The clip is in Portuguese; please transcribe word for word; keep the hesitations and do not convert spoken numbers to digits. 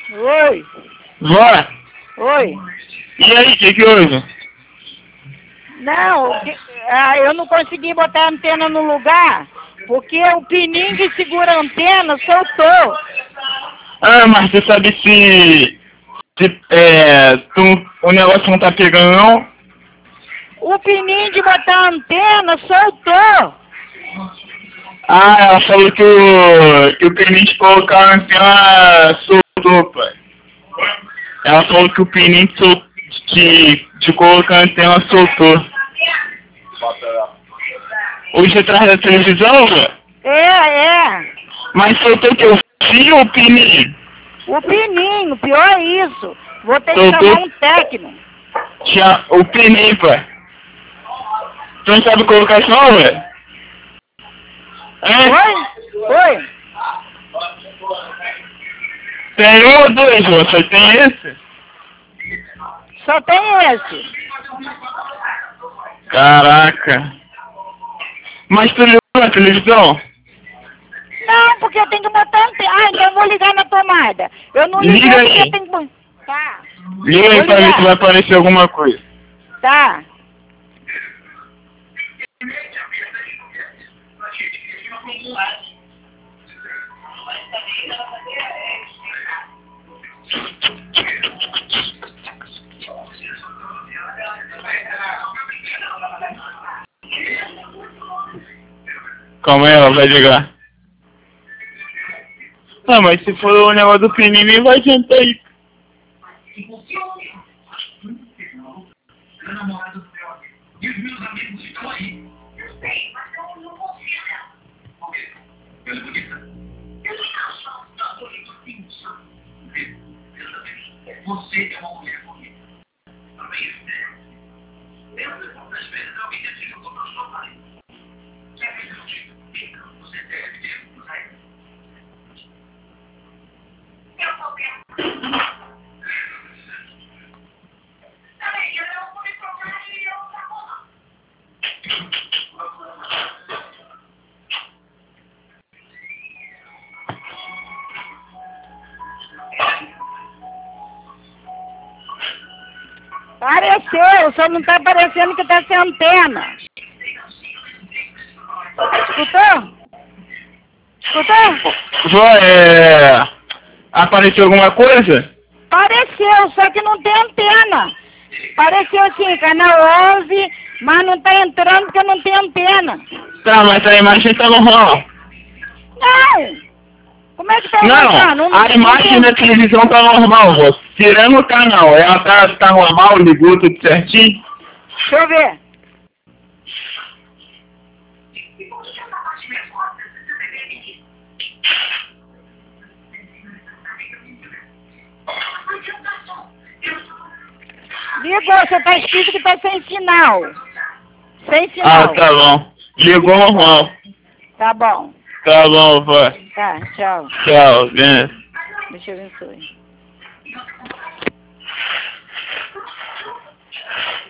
Oi. Vó, Oi. e aí, o que que houve? Não, que- ah, eu não consegui botar a antena no lugar, porque o pininho que segura a antena soltou. Ah, mas você sabe se, se é, tu, o negócio não tá pegando não? O pininho de botar a antena soltou. Ah, ela falou que o, que o pininho de colocar a antena soltou, pai. Ela falou que o pininho de, sol, de, de colocar a antena soltou. Hoje atrás da televisão, velho? É, é. Mas soltou que eu fio ou o pininho? O pininho, pior é isso. Vou ter que Soltou chamar um técnico. tinha o pininho, pai. Tu não sabe colocar isso não, velho? É? Oi? Oi? Tem um ou dois, você tem esse? Só tem esse. Caraca. Mas tu ligou na televisão? Não, porque eu tenho que botar antena. Ah, então eu vou ligar na tomada. Eu não liguei Liga porque aí. eu tenho que... Tá, Liga aí Vou pra ver ligar. se vai aparecer alguma coisa. tá. Calma aí, ela vai ligar. Ah, mas se for o negócio do pininho, nem vai adiantar aí. Você é uma mulher bonita. Também é. Lembra quantas vezes alguém já te jogou para o seu marido? Se a vida não te complica, você deve ter um saída. Eu sou bem. Também, eu não vou me provar e eu não vou lá. Apareceu, só não tá aparecendo que tá sem antena. Escutou? Escutou? Vó, é... apareceu alguma coisa? Apareceu, só que não tem antena. Apareceu assim, canal onze, mas não tá entrando porque não tem antena. Tá, mas a imagem tá normal. Não! Como é que tá Não, entrando? a imagem da televisão tá normal, vó. Tirando o canal, ela tá, tá normal, ligou tudo certinho? Deixa eu ver. Ligou, você tá escrito que tá sem sinal. Sem Ah, sinal. tá bom. Ligou normal. Tá bom. Tá bom, vó. Tá, tchau. Tchau, benção. Deus te abençoe.